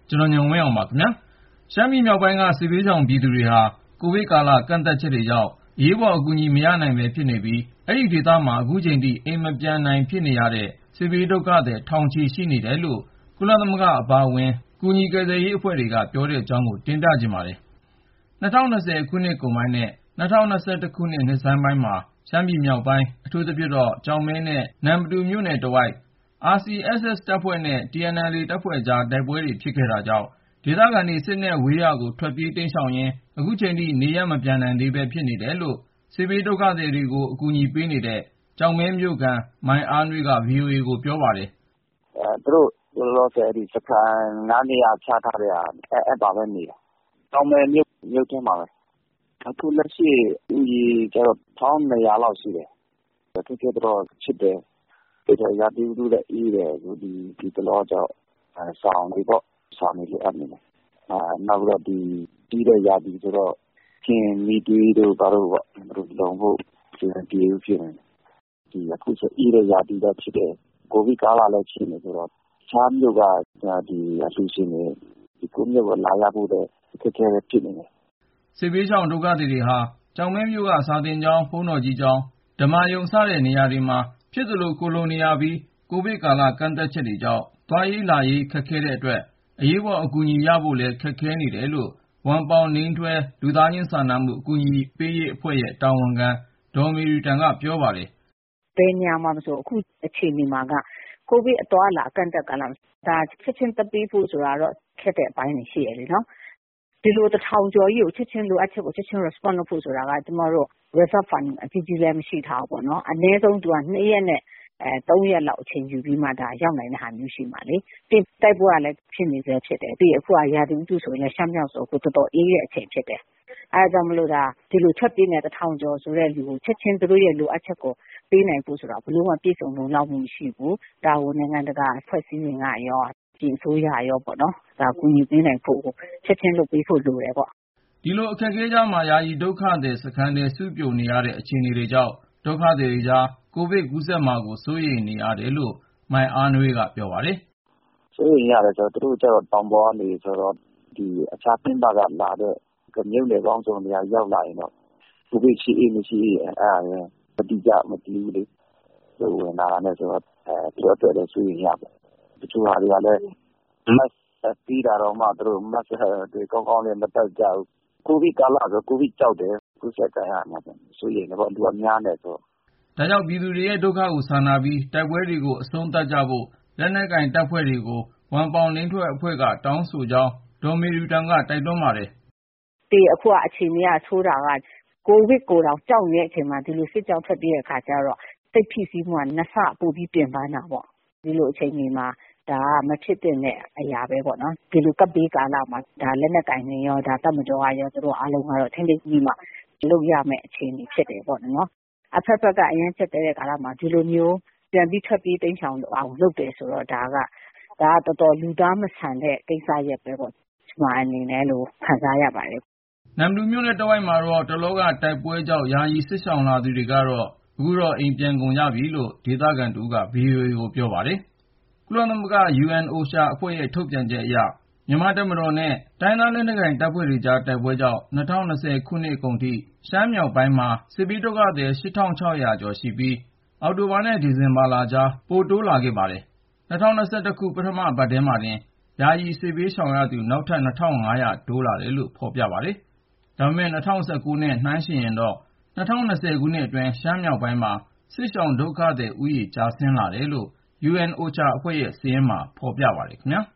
ကျွန်တော်ညံဝင်းအောင်ပါခင်ဗျာရှမ်းပြည်မြောက်ပိုင်းကစစ်ဘေးရှောင်ပြည်သူတွေဟာကိုဗစ်ကာလကန့်သက်ချက်တွေကြောင့်အရေးပေါ်အကူအညီမရနိုင်ပဲဖြစ်နေပြီးအဲ့ဒီဒေသမှာအခုချိန်ထိအိမ်မပြန်နိုင်ဖြစ်နေရတဲ့စစ်ဘေးဒုက္ခသည်ထောင်ချီရှိနေတယ်လို့ကုလသမဂ္ဂအပါအဝင်ကူညီကယ်ဆယ်ရေးအဖွဲ့တွေကပြောတဲ့အကြောင်းကိုတင်ပြကြပါတယ်2020ခုနှစ်ကုန်ပိုင်းနဲ့2021ခုနှစ်နှစ်ဆန်းပိုင်းမှာရှမ်းပြည်မြောက်ပိုင်းအထူးသဖြင့်တော့ကြောင်မဲနဲ့နမ္မတူမြို့နယ်တဝိုက်RCSS တပ်ဖွဲ့နဲ့ TNLA တပ်ဖွဲ့ကြားတိုက်ပွဲတွေဖြစ်ခဲ့တာကြောင့်ဒေသခံတွေစစ်နဲ့ဝေးရာကိုထွက်ပြေးတိမ်းရှောင်ရင်းအခုချိန်ထိနေရပ်မပြန်နိုင်သေးပဲဖြစ်နေတယ်လို့စစ်ဘေးဒုက္ခသည်တွေကိုအကူအညီပေးနေတဲ့ကြောင်မဲမြို့ခံမိုင်အားနွေးက VOA ကိုပြောပါတယ်သူတို့လောလောဆယ်ဒီစခန်း9နေရာချထားတဲ့အဲ့ပါပဲနေတာကြောင်မဲမြို့ထဲမှာပဲအခုလက်ရှိဦးကြီးကျတော့1200လောက်ရှိတယ်တကယ်တော့ဖြစ်တယ်ဒီရာသီဥတုလည်းအေးတယ်ဒီတလောကြောင့်ဆောင်းတွေပေါ့ဆောင်းတွေလိုအပ်နေတယ်နောက်တော့ဒီတဲ့ရာသီဆိုတော့ခင်မီတီတို့ဘာလို့ပေါ့တို့လုံဖို့ဒီပြေးဖြစ်နေဒီအခုဆိုအေးတဲ့ရာသီတော့ဖြစ်တယ်ကိုဗစ်ကာလလည်းဖြစ်နေဆိုတော့ချားမြို့ကဒီအလှူရှင်တွေဒီကိုမြို့ကလာရဖို့တဲ့အခက်အခဲဖြစ်နေတယ်စစ်ဘေးရှောင်ဒုက္ခသည်တွေဟာကြောင်မဲမြို့ကစာသင်ကျောင်းဘုန်းတော်ကြီးကျောင်းဓမ္မာရုံစတဲ့နေရာတွေမှာဖြစ်သလိုကိုလိုနေရပြီးကိုဗစ်ကာလကန့်သက်ချက်တွေကြောင့်သွားရေးလာရေးခက်ခဲတဲ့အတွက်အရေးပေါ်အကူအညီရဖို့လည်းခက်ခဲနေတယ်လို့ဝမ်ပေါင်နိန်းထွဲလူသားချင်းစာနာမှုအကူအညီပေးရေးအဖွဲ့ရဲ့တာဝန်ခံဒေါ်မေရီတန်ကပြောပါတယ်ဘယ်နေရာမှာမဆိုအခုအချိန်ဒီမှာကကိုဗစ်အသွားလာအကန့်အသတ်ကလည်းဒါချက်ချင်းတက်ပြီးဖို့ဆိုတာတော့ခက်တဲ့အပိုင်းတွေရှိရလေနော်ဒီလို1000ကျော်ကြီးကိုချက်ချင်းလိုအပ်ချက်ကိုချက်ချင်း response လုပ်ဖို့ဆိုတာကကျမတို့ reserve fund အကြီးကြီးလည်းမရှိထားဘူးပေါ့နော်အနည်းဆုံးသူက2ရက်နဲ့3ရက်လောက်အချိန်ယူပြီးမှဒါရောက်နိုင်တဲ့ဟာမျိုးရှိမှလေတိုက်ပွဲကလည်းဖြစ်နေသေးဖြစ်တယ်ပြီးအခုကရာသီဥတုဆိုရင်လည်းရှမ်းမြောက်ဆိုအခုတော်တော်အေးတဲ့အချိန်ဖြစ်တယ်အဲဒါကြောင့်မလို့ဒါဒီလိုချက်ပြင်းတဲ့1000ကျော်ဆိုတဲ့လူကိုချက်ချင်းသူတို့ရဲ့လိုအပ်ချက်ကိုပေးနိုင်ဖို့ဆိုတာဘလို့မှပြည့်စုံလုံလောက်မှုမရှိဘူးဒါကိုနိုင်ငံတကာအဖွဲ့အစည်းတွေကရောပြင်ဆိုးရရောပေါ့နော်ဒါကူညီပေးနိုင်ဖို့ချက်ချင်းလုပ်ပေးဖို့လိုတယ်ပေါ့ဒီလိုအခက်အခဲကြားမှာယာယီဒုက္ခသည်စခန်းတွေစုပြုံနေရတဲ့အခြေအနေတွေကြောင့်ဒုက္ခသည်တွေကြားကိုဗစ်ကူးစက်မှာကိုစိုးရိမ်နေရတယ်လို့မိုင်အားနွေးကပြောပါတယ်စိုးရိမ်ရတယ်ဆိုတော့သူတို့ကျတော့တောင်ပေါ်နေဆိုတော့ဒီအခြားပြင်ပကလာတဲ့မြို့နယ်ကောင်းဆောင်တွေကရောက်လာရင်တော့ကိုဗစ်ရှိမရှိအဲ့ဒါလည်းမတိကျမတိဘူးလေလိုဝင်လာတာနဲ့ဆိုတော့သူတို့အတွက်လည်းစိုးရိမ်ရပါတချို့ဟာတွေကလည်းမတ်ပြီးတာတော့မှသူတို့မတ်တွေကောင်းကောင်းလေးမတက်ကြဘူးကိုဗစ်ကာလဆိုကိုဗစ်ကြောက်တယ်ကိုယ်ဆက်ကြရမှာစိုးရိမ်တယ်ပေါ့သူကများနေဆိုဒါကြောင့်ပြည်သူတွေရဲ့ဒုက္ခကိုစာနာပြီးတိုက်ပွဲတွေကိုအဆုံးသတ်ကြဖို့လက်နက်ကင်တပ်ဖွဲ့တွေကိုဝမ်ပေါင်နိန်းထွဲအဖွဲ့ကတောင်းဆိုကြောင်းဒေါ်မေရီတန်ကတိုက်တွန်းပါတယ်ဒီအခုအချိန်ကြီးကဆိုးတာကကိုဗစ်ကိုတော့ကြောက်နေတဲ့အချိန်မှာဒီလိုစစ်ကြောက်ထွက်ပြီးတဲ့အခါကျတော့စိတ်ဖိစီးမှုကနှစ်ဆပိုပြီးပြင်ပန်းတာပေါ့ဒီလိုအချိန်ကြီးမှာဒါမဖြစ်တဲ့အရာပဲပေါ့နော်ဒီလိုကပ်ဘေးကာလမှာဒါလက်နက်ကင်နေရောဒါတပ်မတော်ကရောသူတို့အားလုံးကတော့ထိန်းသိမ်းပြီးမှလုပ်ရမယ့်အခြေအနေဖြစ်တယ်ပေါ့နော်အဖက်ဖက်ကအရင်ချက်တဲ့ကာလမှာဒီလိုမျိုးပြန်ပြီးထွက်ပြေးတိမ်းရှောင်အောင်လုပ်တယ်ဆိုတော့ဒါကတော်တော်လူသားမဆန်တဲ့ကိစ္စရပ်ပဲပေါ့ကျွန်မအနေနဲ့လို့ခံစားရပါတယ်နမ္မတူမြို့နယ်တဝိုက်မှာတော့တလောကတိုက်ပွဲကြောင့်ယာယီစစ်ရှောင်လာသူတွေကတော့အခုတော့အိမ်ပြန်ကုန်ကြပြီလို့ဒေသခံတူက VOA ကိုပြောပါတယ်ကုလသမဂ္ဂ UNOCHA အဖွဲ့ရဲ့ထုတ်ပြန်ချက်အရမြန်မာတပ်မတော်နဲ့တိုင်းသားလက်နက်ကိုင်တပ်ဖွဲ့တွေကြားတိုက်ပွဲကြောင့်2020ခုနှစ်ကုန်ထိရှမ်းမြောက်ပိုင်းမှာစစ်ဘေးဒုက္ခသည် 8600 ကျော်ရှိပြီးအောက်တိုဘာနဲ့ဒီဇင်ဘာလကြားပိုတိုးလာခဲ့ပါတယ်2021ခုပထမပတ်ထဲမှာတင်ယာယီစစ်ဘေးရှောင်ရသူနောက်ထပ်2500တိုးလာတယ်လို့ဖော်ပြပါတယ်ဒါပေမဲ့2019နဲ့နှိုင်းယှဉ်ရင်တော့2020ခုနှစ်အတွင်းရှမ်းမြောက်ပိုင်းမှာစစ်ရှောင်ဒုက္ခသည်ဦးရေကျဆင်းလာတယ်လို့ UNOCHA အဖွဲ့ရဲ့စာရင်းမှာဖော်ပြပါတယ်ခင်ဗျာ